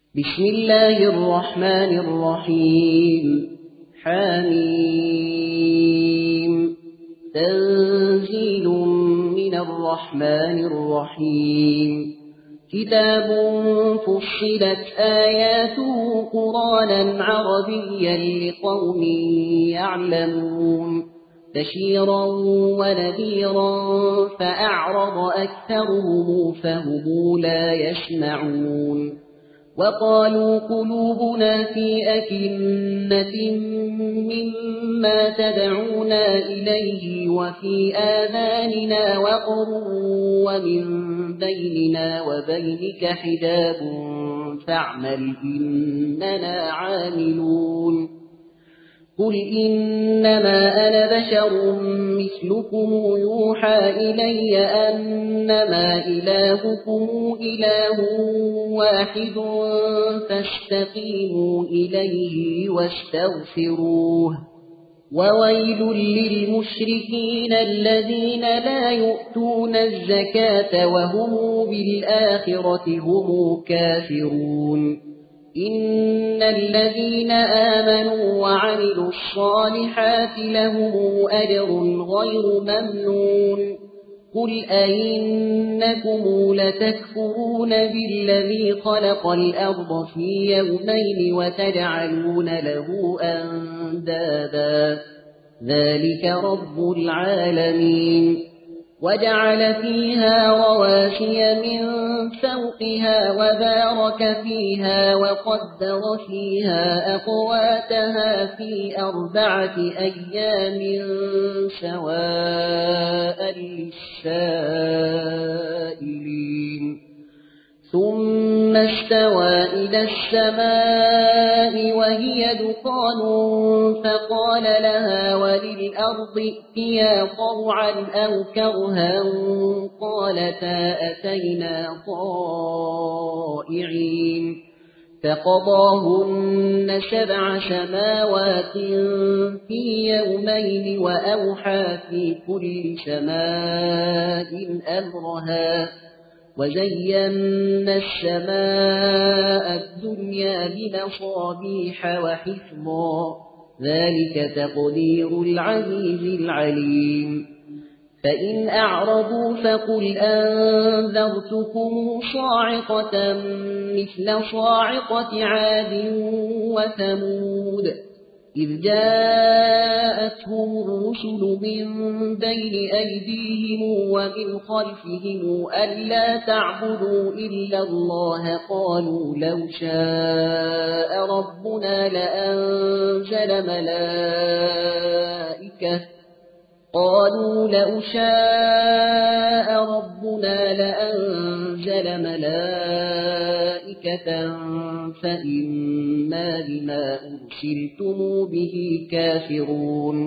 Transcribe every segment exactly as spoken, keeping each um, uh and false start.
بسم الله الرحمن الرحيم. حميم. تنزيل من الرحمن الرحيم. كتاب فصلت آياته قرآنا عربيا لقوم يعلمون بشيرا ونذيرا فأعرض أكثرهم فهم لا يسمعون. وقالوا قلوبنا في أكنة مما تدعونا إليه وفي آذاننا وقر ومن بيننا وبينك حجاب فاعمل إننا عاملون. قل إنما أنا بشر مثلكم يوحى إلي أنما إلهكم إله واحد فاستقيموا إليه واستغفروه. وويل للمشركين الذين لا يؤتون الزكاة وهم بالآخرة هم كافرون. إن الذين آمنوا وعملوا الصالحات لهم أجر غير ممنون. قل أئنكم لتكفرون بالذي خلق الأرض في يومين وتجعلون له أندادا ذلك رب العالمين. وجعل فيها رواسي من فوقها وبارك فيها وقدر فيها أقواتها في أربعة أيام سواء للسائلين. ثم استوى إلى السماء وهي دخان فقال لها وللأرض ائتيا طوعا أو كرها قالتا أتينا طائعين. فقضاهن سبع سماوات في يومين وأوحى في كل سماء أمرها. وزينا السماء الدنيا بمصابيح وحفظا ذلك تقدير العزيز العليم. فإن أعرضوا فقل أنذرتكم صاعقة مثل صاعقة عاد وثمود إذ جاءتهم الرسل من بين أيديهم ومن خلفهم ألا تعبدوا إلا الله قالوا لو شاء ربنا لأنزل ملائكة قالوا لو شاء ربنا لأنزل ملائكة فإنا بما أرسلتم به كافرون.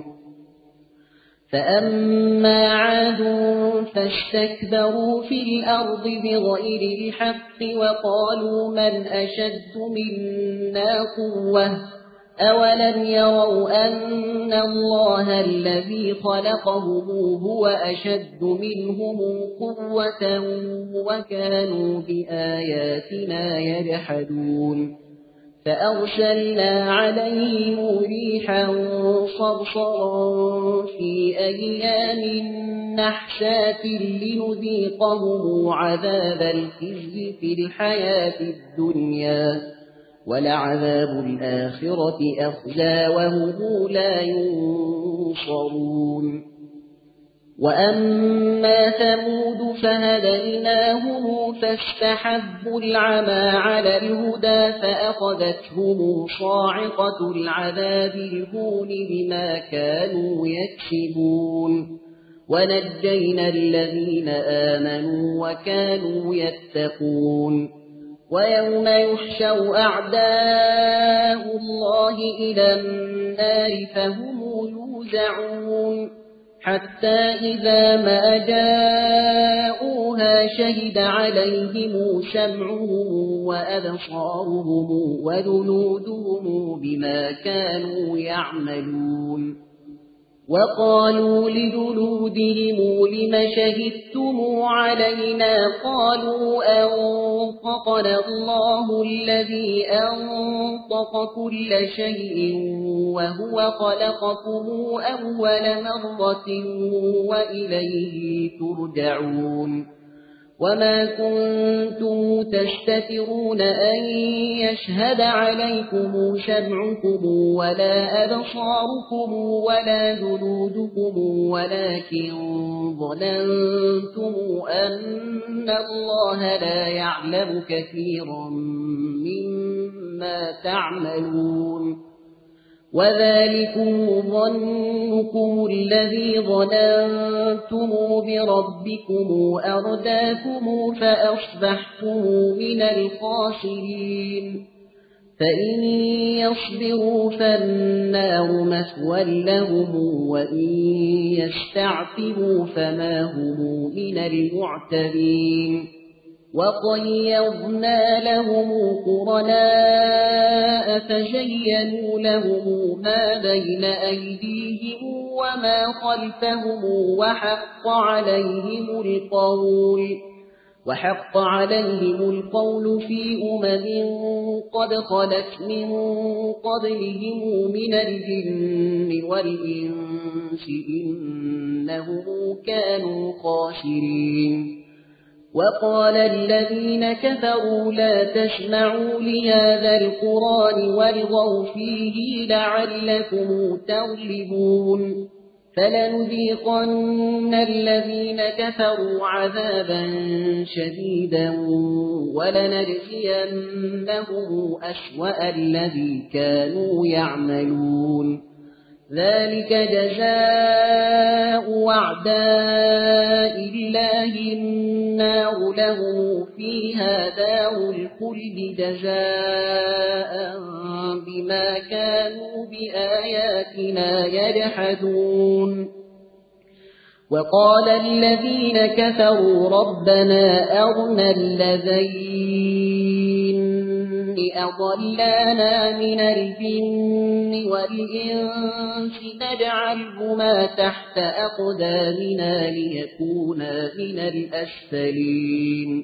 فأما عاد فاستكبروا في الأرض بغير الحق وقالوا من أشد منا قوة أولم يروا أن الله الذي خلقهم هو أشد منهم قوة وكانوا بآياتنا يجحدون. فأرسلنا عليهم ريحا صرصرا في أيام نحسات لنذيقهم عذاب الخزي في الحياة الدنيا ولعذاب الآخرة أخزى وهم لا ينصرون. وأما ثمود فهديناهم فاستحبوا العمى على الهدى فأخذتهم صاعقة العذاب الهون بما كانوا يكسبون. ونجينا الذين آمنوا وكانوا يتقون. ويوم يحشر أعداء الله إلى النار فهم يوزعون حتى إذا ما جاءوها شهد عليهم سمعهم وأبصارهم وجلودهم بما كانوا يعملون. وقالوا لجلودهم لم شهدتم علينا قالوا أنطقنا الله الذي أنطق كل شيء وهو خلقكم أول مرة وإليه ترجعون وما كنتم تستترون أن يشهد عليكم سمعكم ولا أبصاركم ولا جلودكم ولكن ظننتم أن الله لا يعلم كثيرا مما تعملون وذلكم ظنكم الذي ظننتم بربكم أرداكم فأصبحتم من الخاسرين فإن يصبروا فالنار مثوى لهم وإن يستعتبوا فما هم من المعتبين وقيضنا لهم قرناء فزينوا لهم ما بين أيديهم وما خلفهم وحق عليهم القول وحق عليهم القول في أمم قد خلت من قبلهم من الجن والإنس إنهم كانوا خاسرين وقال الذين كفروا لا تسمعوا لهذا القرآن والغوا فيه لعلكم تغلبون فلنذيقن الذين كفروا عذابا شديدا ولنجزينهم أسوأ الذي كانوا يعملون ذلك جزاء أعداء الله النار لهم فيها دار الخلد جزاء بما كانوا بآياتنا يجحدون وقال الذين كفروا ربنا أرنا الذين أضلانا من الجن والإنس نجعلهما تحت أقدامنا ليكونا من الأسفلين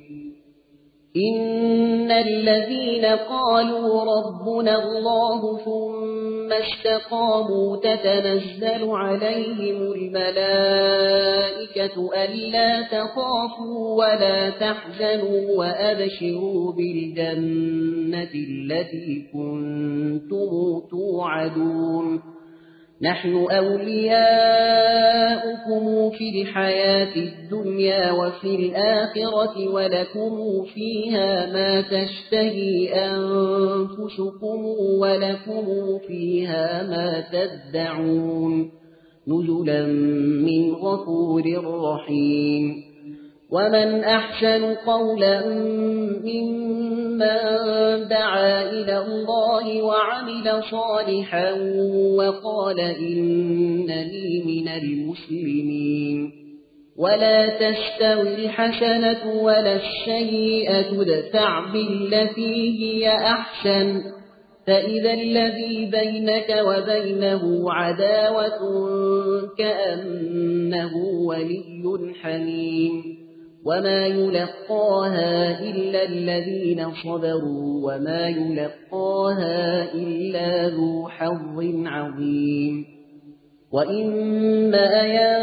إن الذين قالوا ربنا الله ثم استقاموا تتنزل عليهم الملائكة ألا تخافوا ولا تحزنوا وأبشروا بالجنة التي كنتم توعدون نحن أولياؤكم في الحياة الدنيا وفي الآخرة ولكم فيها ما تشتهي أنفسكم ولكم فيها ما تدعون نزلا من غفور رحيم ومن أحسن قولا ممن دعا إلى الله وعمل صالحا وقال إنني من المسلمين ولا تستوي الحسنة ولا السيئة ادفع بالتي هي أحسن فإذا الذي بينك وبينه عداوة كأنه ولي حميم وما يلقاها إلا الذين صبروا وما يلقاها إلا ذو حظ عظيم وإما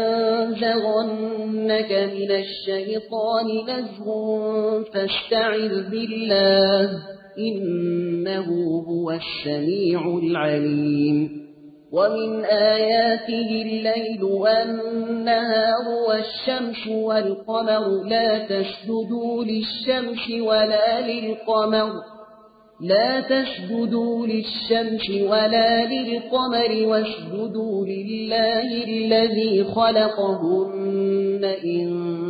ينزغنك من الشيطان نزغ فاستعذ بالله إنه هو السميع العليم ومن آياته الليل والنهار والشمس والقمر لا تسجدوا للشمس ولا للقمر لا تسجدوا للشمس ولا للقمر واسجدوا لله الذي خلقهن إن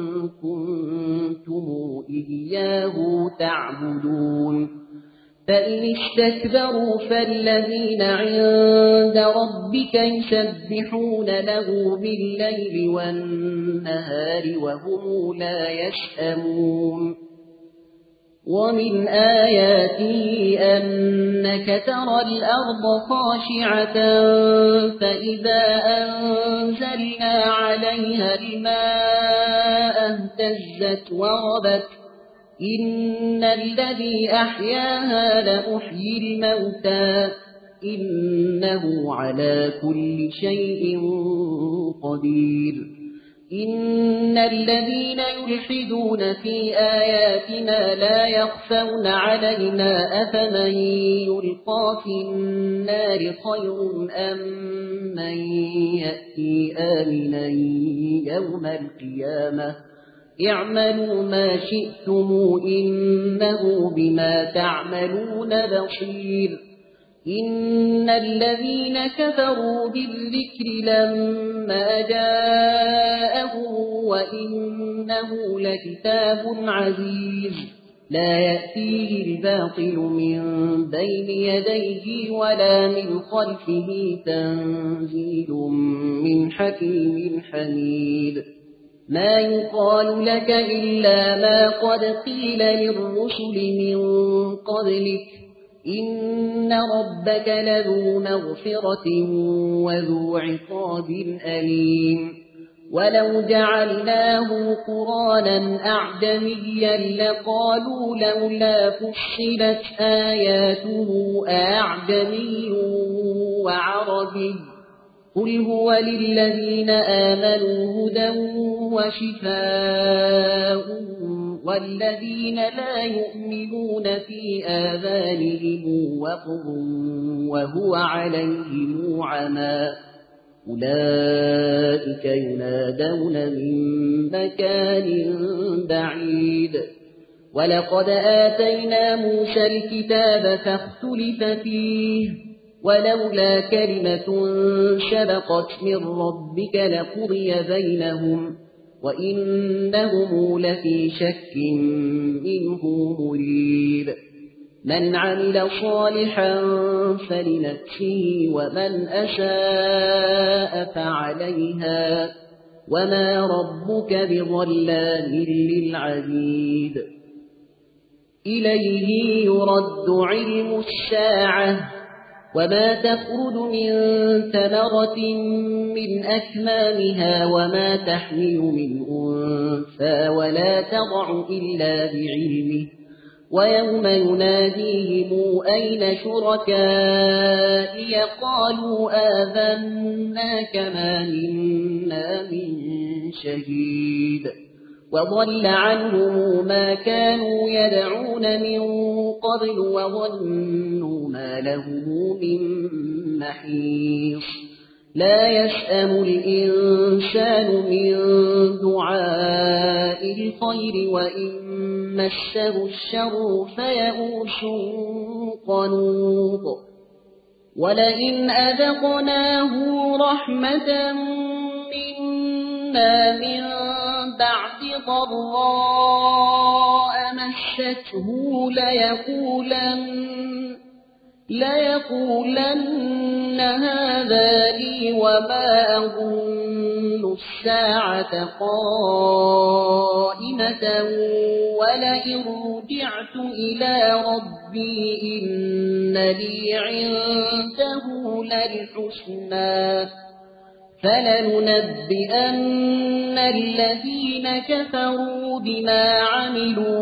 كنتم إياه تعبدون فإن استكبروا فالذين عند ربك يسبحون له بالليل والنهار وهم لا يسأمون ومن آياته أنك ترى الأرض خاشعة فإذا أنزلنا عليها الماء اهتزت وربت إن الذي أحياها لمحيي الموتى إنه على كل شيء قدير إن الذين يلحدون في آياتنا لا يخفون علينا أفمن يلقى في النار خير أم من يأتي آمنا يوم القيامة اعملوا ما شئتم إنه بما تعملون بصير إن الذين كفروا بالذكر لما جاءهم وإنه لكتاب عزيز لا يأتيه الباطل من بين يديه ولا من خلفه تنزيل من حكيم حميد ما يقال لك إلا ما قد قيل للرسل من قبلك إن ربك لذو مغفرة وذو عقاب أليم ولو جعلناه قرانا أعجميا لقالوا لولا فصلت آياته أعجمي وعربي قل هو للذين آمنوا هدى وشفاء والذين لا يؤمنون في آذانهم وقر وهو عليهم عمى أولئك ينادون من مكان بعيد ولقد آتينا موسى الكتاب فاختلف فيه ولولا كلمة سبقت من ربك لقضي بينهم وإنهم لفي شك منه مريب من عمل صالحا فلنفسه ومن أساء فعليها وما ربك بظلام للعبيد إليه يرد علم الساعة وما تخرج من ثمرة من أكمامها وما تحمل من أنثى ولا تضع إلا بعلمه ويوم يناديهم أين شركائي قالوا آذناك ما منا من شهيد وضل عنهم ما كانوا يدعون من قبل وظنوا ما لهم من محيص لا يسأم الإنسان من دعاء الخير وإن مسه الشر فيئوس قنوط ولئن أذقناه رحمة منا من بعد ضراء مسته ليقولن ليقولن هذا لي وما أظن الساعة قائمة ولئن رجعت إلى ربي إن لي عنده للحسنى فلننبئن الذين كفروا بما عملوا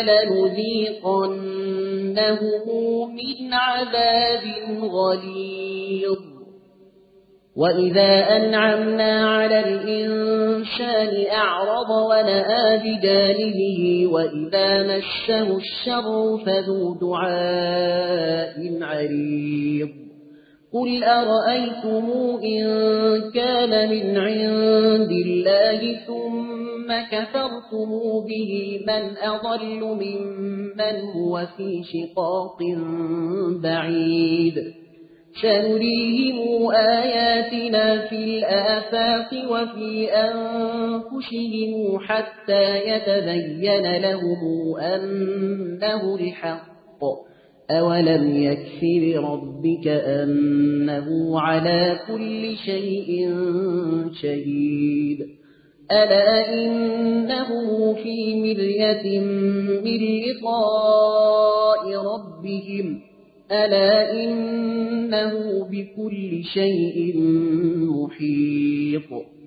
ولنذيقنهم من عذاب غليظ وإذا أنعمنا على الإنسان أعرض ونأى بجانبه وإذا مسه الشر فذو دعاء عريض قل أرأيتم إن كان من عند الله ثم كفرتم به من أضل ممن هو في شقاق بعيد سنريهم آياتنا في الآفاق وفي أنفسهم حتى يتبين لهم أنه الحق أولم يكف بربك أنه على كل شيء شهيد ألا إنه في مرية من لقاء ربهم ألا إنه بكل شيء محيط